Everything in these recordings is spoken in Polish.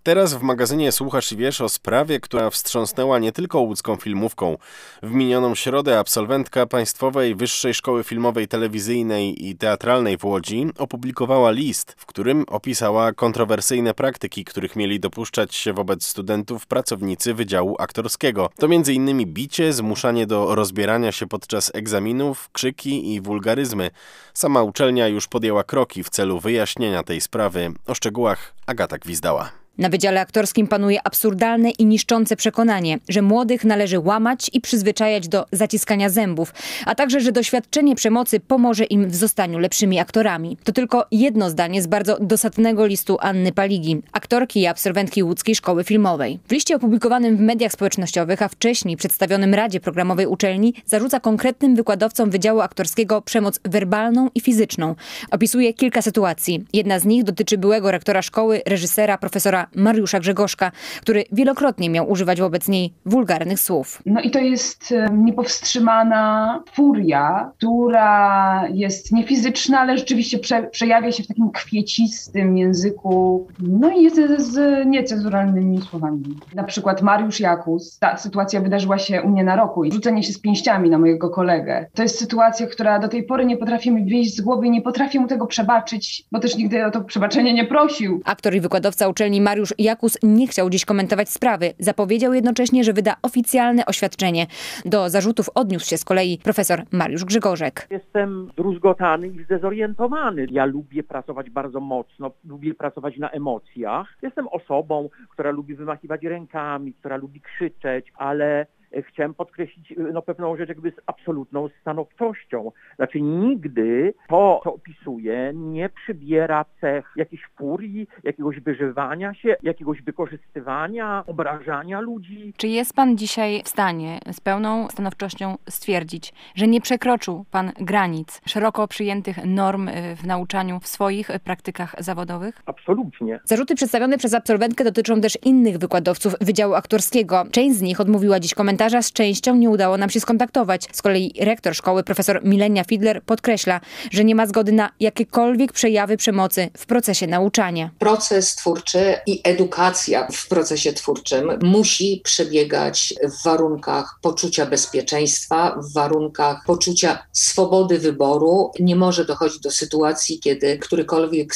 Teraz w magazynie Słuchasz i Wiesz o sprawie, która wstrząsnęła nie tylko łódzką filmówką. W minioną środę absolwentka Państwowej Wyższej Szkoły Filmowej, Telewizyjnej i Teatralnej w Łodzi opublikowała list, w którym opisała kontrowersyjne praktyki, których mieli dopuszczać się wobec studentów pracownicy Wydziału Aktorskiego. To m.in. bicie, zmuszanie do rozbierania się podczas egzaminów, krzyki i wulgaryzmy. Sama uczelnia już podjęła kroki w celu wyjaśnienia tej sprawy. O szczegółach Agata Gwizdała. Na Wydziale Aktorskim panuje absurdalne i niszczące przekonanie, że młodych należy łamać i przyzwyczajać do zaciskania zębów, a także, że doświadczenie przemocy pomoże im w zostaniu lepszymi aktorami. To tylko jedno zdanie z bardzo dosadnego listu Anny Paligi, aktorki i absolwentki Łódzkiej Szkoły Filmowej. W liście opublikowanym w mediach społecznościowych, a wcześniej przedstawionym Radzie Programowej uczelni, zarzuca konkretnym wykładowcom Wydziału Aktorskiego przemoc werbalną i fizyczną. Opisuje kilka sytuacji. Jedna z nich dotyczy byłego rektora szkoły, reżysera, profesora Mariusza Grzegorzka, który wielokrotnie miał używać wobec niej wulgarnych słów. No i to jest niepowstrzymana furia, która jest nie fizyczna, ale rzeczywiście przejawia się w takim kwiecistym języku, no i jest z niecenzuralnymi słowami. Na przykład Mariusz Jakus, ta sytuacja wydarzyła się u mnie na roku i rzucenie się z pięściami na mojego kolegę. To jest sytuacja, która do tej pory nie potrafi mi wyjść z głowy i nie potrafię mu tego przebaczyć, bo też nigdy o to przebaczenie nie prosił. Aktor i wykładowca uczelni Mariusz Jakus nie chciał dziś komentować sprawy. Zapowiedział jednocześnie, że wyda oficjalne oświadczenie. Do zarzutów odniósł się z kolei profesor Mariusz Grzegorzek. Jestem zdruzgotany i zdezorientowany. Ja lubię pracować bardzo mocno, lubię pracować na emocjach. Jestem osobą, która lubi wymachiwać rękami, która lubi krzyczeć, ale chciałem podkreślić pewną rzecz jakby z absolutną stanowczością. Znaczy nigdy to, co opisuję, nie przybiera cech jakiejś furii, jakiegoś wyżywania się, jakiegoś wykorzystywania, obrażania ludzi. Czy jest pan dzisiaj w stanie z pełną stanowczością stwierdzić, że nie przekroczył pan granic szeroko przyjętych norm w nauczaniu w swoich praktykach zawodowych? Absolutnie. Zarzuty przedstawione przez absolwentkę dotyczą też innych wykładowców Wydziału Aktorskiego. Część z nich odmówiła dziś komentarza, z częścią nie udało nam się skontaktować. Z kolei rektor szkoły, profesor Milenia Fidler, podkreśla, że nie ma zgody na jakiekolwiek przejawy przemocy w procesie nauczania. Proces twórczy i edukacja w procesie twórczym musi przebiegać w warunkach poczucia bezpieczeństwa, w warunkach poczucia swobody wyboru. Nie może dochodzić do sytuacji, kiedy którykolwiek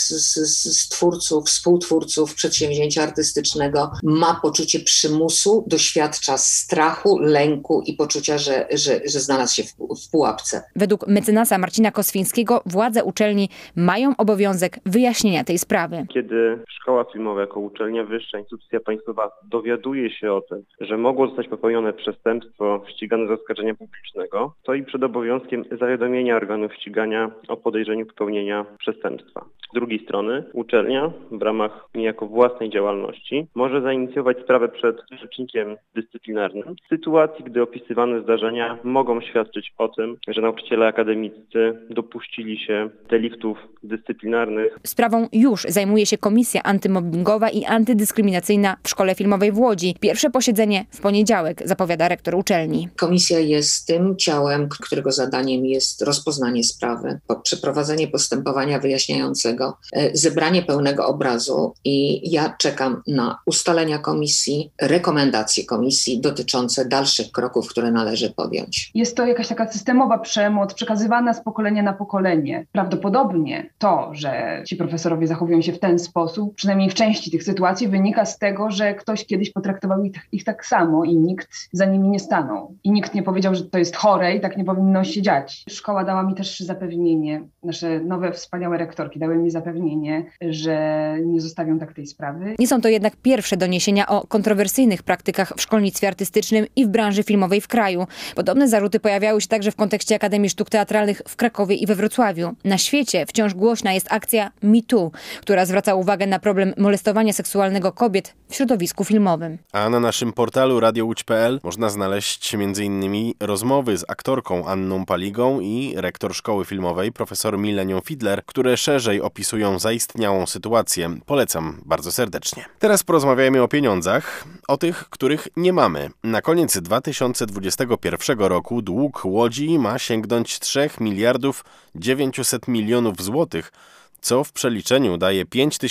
z twórców, współtwórców przedsięwzięcia artystycznego ma poczucie przymusu, doświadcza strachu, lęku i poczucia, że znalazł się w pułapce. Według mecenasa Marcina Koswińskiego władze uczelni mają obowiązek wyjaśnienia tej sprawy. Kiedy szkoła filmowa jako uczelnia wyższa, instytucja państwowa dowiaduje się o tym, że mogło zostać popełnione przestępstwo ścigane z oskarżenia publicznego, to i przed obowiązkiem zawiadomienia organów ścigania o podejrzeniu popełnienia przestępstwa. Z drugiej strony uczelnia w ramach niejako własnej działalności może zainicjować sprawę przed rzecznikiem dyscyplinarnym w sytuacji, gdy opisywane zdarzenia mogą świadczyć o tym, że nauczyciele akademiccy dopuścili się deliktów dyscyplinarnych. Sprawą już zajmuje się Komisja Antymobbingowa i Antydyskryminacyjna w Szkole Filmowej w Łodzi. Pierwsze posiedzenie w poniedziałek, zapowiada rektor uczelni. Komisja jest tym ciałem, którego zadaniem jest rozpoznanie sprawy, przeprowadzenie postępowania wyjaśniającego, zebranie pełnego obrazu i ja czekam na ustalenia komisji, rekomendacje komisji dotyczące dalszych kroków, które należy podjąć. Jest to jakaś taka systemowa przemoc przekazywana z pokolenia na pokolenie. Prawdopodobnie to, że ci profesorowie zachowują się w ten sposób, przynajmniej w części tych sytuacji, wynika z tego, że ktoś kiedyś potraktował ich tak samo i nikt za nimi nie stanął. I nikt nie powiedział, że to jest chore i tak nie powinno się dziać. Szkoła dała mi też zapewnienie, nasze nowe wspaniałe rektorki dały mi zapewnienie, że nie zostawią tak tej sprawy. Nie są to jednak pierwsze doniesienia o kontrowersyjnych praktykach w szkolnictwie artystycznym i w branży filmowej w kraju. Podobne zarzuty pojawiały się także w kontekście Akademii Sztuk Teatralnych w Krakowie i we Wrocławiu. Na świecie wciąż głośna jest akcja MeToo, która zwraca uwagę na problem molestowania seksualnego kobiet w środowisku filmowym. A na naszym portalu radiołódź.pl można znaleźć m.in. rozmowy z aktorką Anną Paligą i rektor Szkoły Filmowej profesor Milenią Fidler, które szerzej opisują zaistniałą sytuację. Polecam bardzo serdecznie. Teraz porozmawiajmy o pieniądzach, o tych, których nie mamy. Na koniec 2021 roku dług Łodzi ma sięgnąć 3 miliardów 900 milionów złotych. co w przeliczeniu daje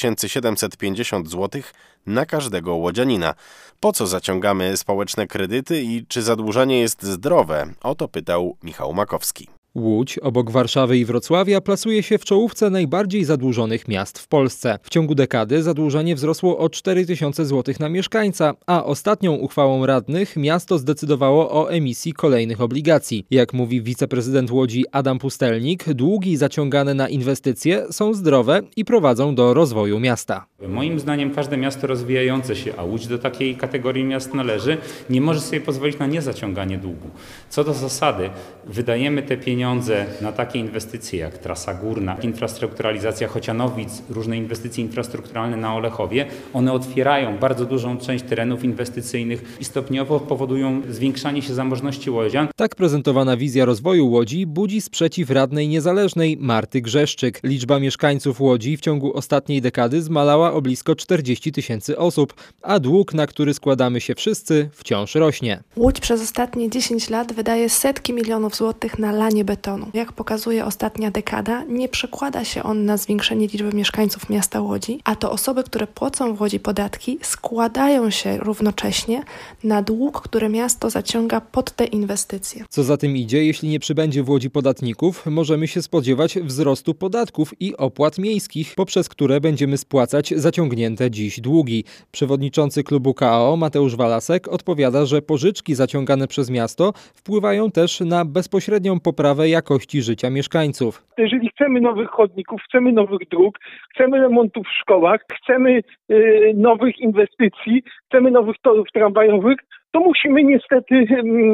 5750 zł na każdego łodzianina. Po co zaciągamy społeczne kredyty i czy zadłużanie jest zdrowe? O to pytał Michał Makowski. Łódź, obok Warszawy i Wrocławia, plasuje się w czołówce najbardziej zadłużonych miast w Polsce. W ciągu dekady zadłużenie wzrosło o 4000 zł na mieszkańca, a ostatnią uchwałą radnych miasto zdecydowało o emisji kolejnych obligacji. Jak mówi wiceprezydent Łodzi Adam Pustelnik, długi zaciągane na inwestycje są zdrowe i prowadzą do rozwoju miasta. Moim zdaniem każde miasto rozwijające się, a Łódź do takiej kategorii miast należy, nie może sobie pozwolić na niezaciąganie długu. Co do zasady, wydajemy te pieniądze na takie inwestycje jak trasa górna, infrastrukturalizacja Chocianowic, różne inwestycje infrastrukturalne na Olechowie. One otwierają bardzo dużą część terenów inwestycyjnych i stopniowo powodują zwiększanie się zamożności łodzian. Tak prezentowana wizja rozwoju Łodzi budzi sprzeciw radnej niezależnej Marty Grzeszczyk. Liczba mieszkańców Łodzi w ciągu ostatniej dekady zmalała o blisko 40 000 osób, a dług, na który składamy się wszyscy, wciąż rośnie. Łódź przez ostatnie 10 lat wydaje setki milionów złotych na lanie betonu. Jak pokazuje ostatnia dekada, nie przekłada się on na zwiększenie liczby mieszkańców miasta Łodzi, a to osoby, które płacą w Łodzi podatki, składają się równocześnie na dług, który miasto zaciąga pod te inwestycje. Co za tym idzie, jeśli nie przybędzie w Łodzi podatników, możemy się spodziewać wzrostu podatków i opłat miejskich, poprzez które będziemy spłacać zaciągnięte dziś długi. Przewodniczący klubu KO Mateusz Walasek odpowiada, że pożyczki zaciągane przez miasto wpływają też na bezpośrednią poprawę jakości życia mieszkańców. Jeżeli chcemy nowych chodników, chcemy nowych dróg, chcemy remontów w szkołach, chcemy nowych inwestycji, chcemy nowych torów tramwajowych, to musimy niestety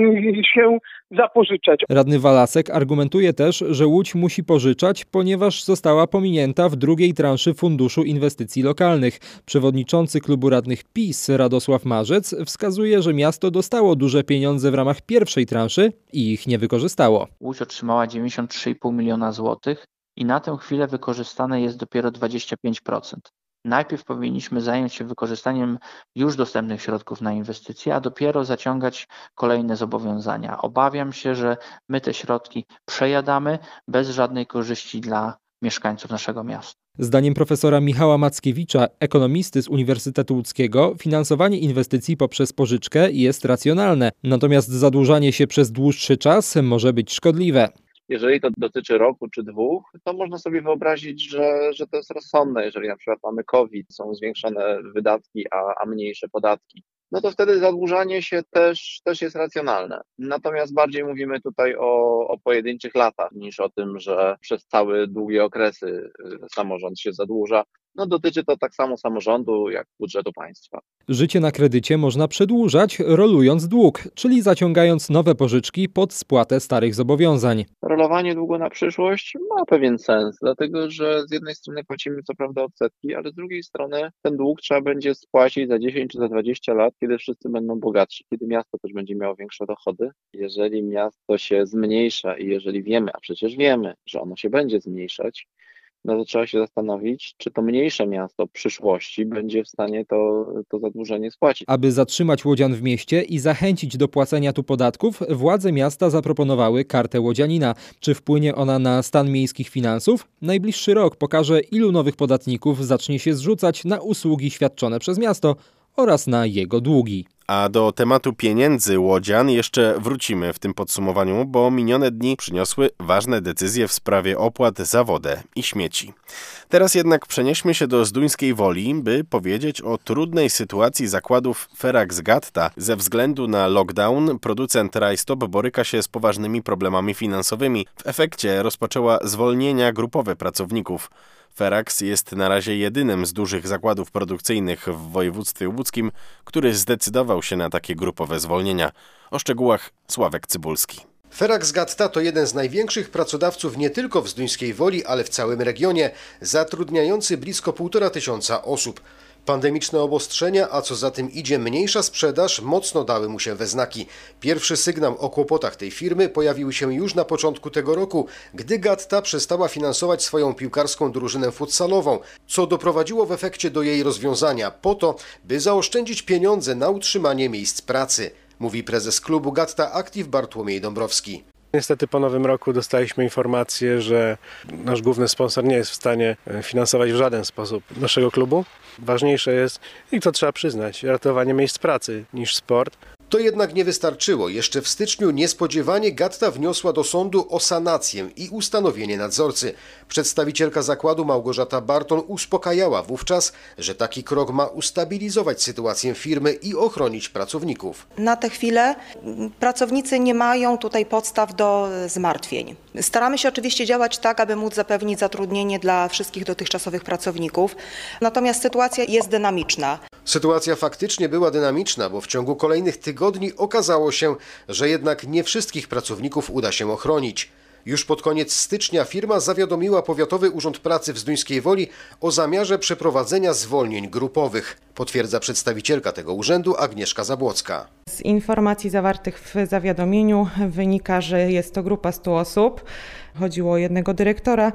się zapożyczać. Radny Walasek argumentuje też, że Łódź musi pożyczać, ponieważ została pominięta w drugiej transzy Funduszu Inwestycji Lokalnych. Przewodniczący klubu radnych PiS Radosław Marzec wskazuje, że miasto dostało duże pieniądze w ramach pierwszej transzy i ich nie wykorzystało. Łódź otrzymała 93,5 miliona złotych i na tę chwilę wykorzystane jest dopiero 25%. Najpierw powinniśmy zająć się wykorzystaniem już dostępnych środków na inwestycje, a dopiero zaciągać kolejne zobowiązania. Obawiam się, że my te środki przejadamy bez żadnej korzyści dla mieszkańców naszego miasta. Zdaniem profesora Michała Mackiewicza, ekonomisty z Uniwersytetu Łódzkiego, finansowanie inwestycji poprzez pożyczkę jest racjonalne, natomiast zadłużanie się przez dłuższy czas może być szkodliwe. Jeżeli to dotyczy roku czy dwóch, to można sobie wyobrazić, że to jest rozsądne. Jeżeli na przykład mamy COVID, są zwiększone wydatki, a mniejsze podatki, no to wtedy zadłużanie się też jest racjonalne. Natomiast bardziej mówimy tutaj o pojedynczych latach niż o tym, że przez całe długie okresy samorząd się zadłuża. No dotyczy to tak samo samorządu jak budżetu państwa. Życie na kredycie można przedłużać, rolując dług, czyli zaciągając nowe pożyczki pod spłatę starych zobowiązań. Rolowanie długu na przyszłość ma pewien sens, dlatego że z jednej strony płacimy co prawda odsetki, ale z drugiej strony ten dług trzeba będzie spłacić za 10 czy za 20 lat, kiedy wszyscy będą bogatsi, kiedy miasto też będzie miało większe dochody. Jeżeli miasto się zmniejsza i jeżeli wiemy, a przecież wiemy, że ono się będzie zmniejszać, no to trzeba się zastanowić, czy to mniejsze miasto w przyszłości będzie w stanie to zadłużenie spłacić. Aby zatrzymać łodzian w mieście i zachęcić do płacenia tu podatków, władze miasta zaproponowały kartę łodzianina. Czy wpłynie ona na stan miejskich finansów? Najbliższy rok pokaże, ilu nowych podatników zacznie się zrzucać na usługi świadczone przez miasto oraz na jego długi. A do tematu pieniędzy łodzian jeszcze wrócimy w tym podsumowaniu, bo minione dni przyniosły ważne decyzje w sprawie opłat za wodę i śmieci. Teraz jednak przenieśmy się do Zduńskiej Woli, by powiedzieć o trudnej sytuacji zakładów Ferax Gatta. Ze względu na lockdown producent Rajstop boryka się z poważnymi problemami finansowymi. W efekcie rozpoczęła zwolnienia grupowe pracowników. Ferax jest na razie jedynym z dużych zakładów produkcyjnych w województwie łódzkim, który zdecydował się na takie grupowe zwolnienia. O szczegółach Sławek Cybulski. Ferax Gatta to jeden z największych pracodawców nie tylko w Zduńskiej Woli, ale w całym regionie, zatrudniający blisko 1500 osób. Pandemiczne obostrzenia, a co za tym idzie mniejsza sprzedaż, mocno dały mu się we znaki. Pierwszy sygnał o kłopotach tej firmy pojawił się już na początku tego roku, gdy Gatta przestała finansować swoją piłkarską drużynę futsalową, co doprowadziło w efekcie do jej rozwiązania po to, by zaoszczędzić pieniądze na utrzymanie miejsc pracy, mówi prezes klubu Gatta Active Bartłomiej Dąbrowski. Niestety po nowym roku dostaliśmy informację, że nasz główny sponsor nie jest w stanie finansować w żaden sposób naszego klubu. Ważniejsze jest, i to trzeba przyznać, ratowanie miejsc pracy niż sport. To jednak nie wystarczyło. Jeszcze w styczniu niespodziewanie Gatta wniosła do sądu o sanację i ustanowienie nadzorcy. Przedstawicielka zakładu Małgorzata Barton uspokajała wówczas, że taki krok ma ustabilizować sytuację firmy i ochronić pracowników. Na tę chwilę pracownicy nie mają tutaj podstaw do zmartwień. Staramy się oczywiście działać tak, aby móc zapewnić zatrudnienie dla wszystkich dotychczasowych pracowników. Natomiast sytuacja jest dynamiczna. Sytuacja faktycznie była dynamiczna, bo w ciągu kolejnych tygodni okazało się, że jednak nie wszystkich pracowników uda się ochronić. Już pod koniec stycznia firma zawiadomiła Powiatowy Urząd Pracy w Zduńskiej Woli o zamiarze przeprowadzenia zwolnień grupowych, potwierdza przedstawicielka tego urzędu Agnieszka Zabłocka. Z informacji zawartych w zawiadomieniu wynika, że jest to grupa 100 osób. Chodziło o jednego dyrektora,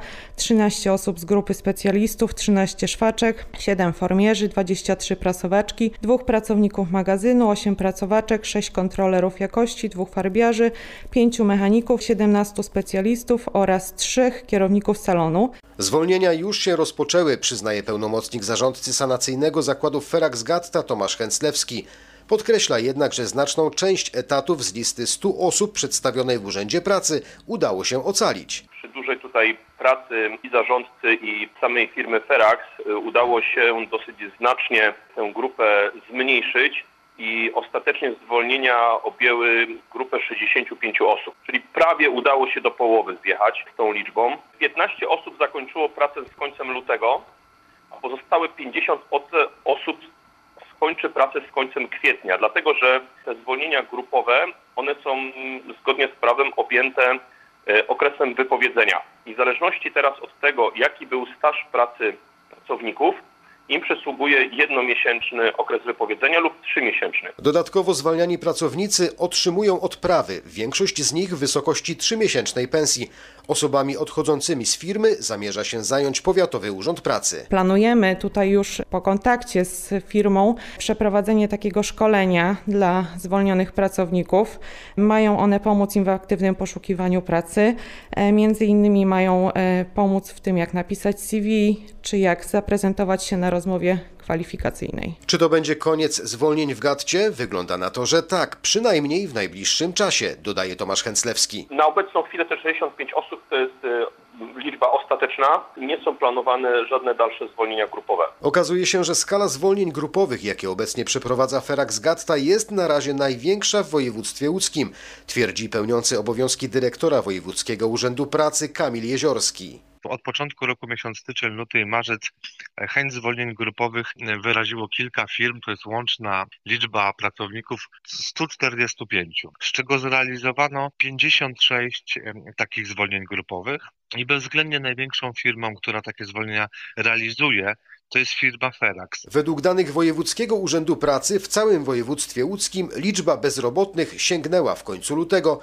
13 osób z grupy specjalistów, 13 szwaczek, 7 formierzy, 23 prasowaczki, 2 pracowników magazynu, 8 pracowaczek, 6 kontrolerów jakości, 2 farbiarzy, 5 mechaników, 17 specjalistów oraz 3 kierowników salonu. Zwolnienia już się rozpoczęły, przyznaje pełnomocnik zarządcy sanacyjnego zakładu Ferax Gatta Tomasz Chęclewski. Podkreśla jednak, że znaczną część etatów z listy 100 osób przedstawionej w Urzędzie Pracy udało się ocalić. Przy dużej tutaj pracy i zarządcy i samej firmy Ferax udało się dosyć znacznie tę grupę zmniejszyć i ostatecznie zwolnienia objęły grupę 65 osób, czyli prawie udało się do połowy zjechać z tą liczbą. 15 osób zakończyło pracę z końcem lutego, a pozostałe 50 osób kończy pracę z końcem kwietnia, dlatego że te zwolnienia grupowe, one są zgodnie z prawem objęte okresem wypowiedzenia. I w zależności teraz od tego, jaki był staż pracy pracowników, im przysługuje jednomiesięczny okres wypowiedzenia lub 3-miesięczny. Dodatkowo zwalniani pracownicy otrzymują odprawy, większość z nich w wysokości 3-miesięcznej pensji. Osobami odchodzącymi z firmy zamierza się zająć Powiatowy Urząd Pracy. Planujemy tutaj już po kontakcie z firmą przeprowadzenie takiego szkolenia dla zwolnionych pracowników. Mają one pomóc im w aktywnym poszukiwaniu pracy. Między innymi mają pomóc w tym, jak napisać CV, czy jak zaprezentować się na rozmowie kwalifikacyjnej. Czy to będzie koniec zwolnień w Gatcie? Wygląda na to, że tak, przynajmniej w najbliższym czasie, dodaje Tomasz Chęclewski. Na obecną chwilę te 65 osób to jest liczba ostateczna. Nie są planowane żadne dalsze zwolnienia grupowe. Okazuje się, że skala zwolnień grupowych, jakie obecnie przeprowadza Ferax Gatta, jest na razie największa w województwie łódzkim, twierdzi pełniący obowiązki dyrektora Wojewódzkiego Urzędu Pracy Kamil Jeziorski. Od początku roku miesiąc styczeń, luty i marzec chęć zwolnień grupowych wyraziło kilka firm, to jest łączna liczba pracowników 145, z czego zrealizowano 56 takich zwolnień grupowych i bezwzględnie największą firmą, która takie zwolnienia realizuje, to jest firma Ferax. Według danych Wojewódzkiego Urzędu Pracy w całym województwie łódzkim liczba bezrobotnych sięgnęła w końcu lutego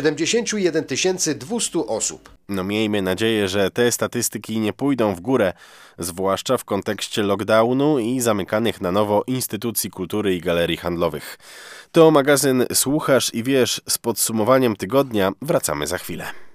71 200 osób. No miejmy nadzieję, że te statystyki nie pójdą w górę, zwłaszcza w kontekście lockdownu i zamykanych na nowo instytucji kultury i galerii handlowych. To magazyn Słuchasz i Wiesz z podsumowaniem tygodnia. Wracamy za chwilę.